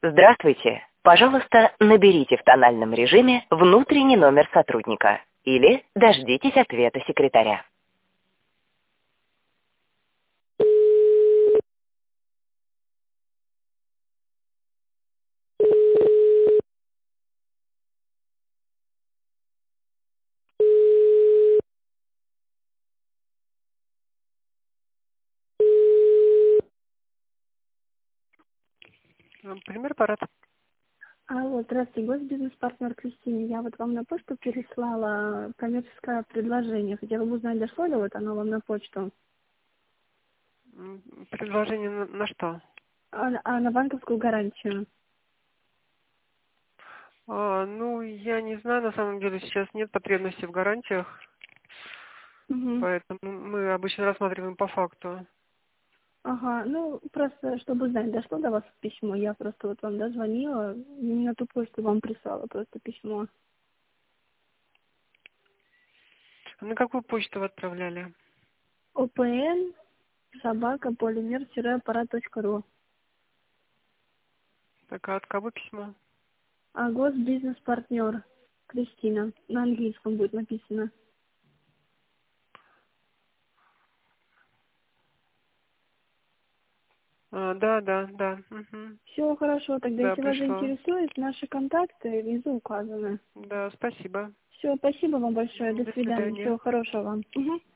Здравствуйте. Пожалуйста, наберите в тональном режиме внутренний номер сотрудника или дождитесь ответа секретаря. Пример аппарат. Алло, здравствуйте, госбизнес-партнер Кристина. Я вот вам на почту переслала коммерческое предложение. Хотела бы узнать, дошло ли вот оно вам на почту. Предложение на что? На банковскую гарантию. Я не знаю, на самом деле сейчас нет потребности в гарантиях, Угу. поэтому мы обычно рассматриваем по факту. Ага, ну просто чтобы узнать, дошло до вас письмо. Я просто вот вам дозвонила, не на ту почту вам прислала просто письмо. А на какую почту вы отправляли? ОПН @полимер-аппарат.ру. Так, а от кого письмо? А госбизнес-партнер Кристина. На английском будет написано. Да. Угу. Все хорошо, тогда Да, если вас пришло. заинтересует, наши контакты внизу указаны. Да, спасибо. Все, спасибо вам большое, до До свидания, свидания. всего хорошего вам. Мгм.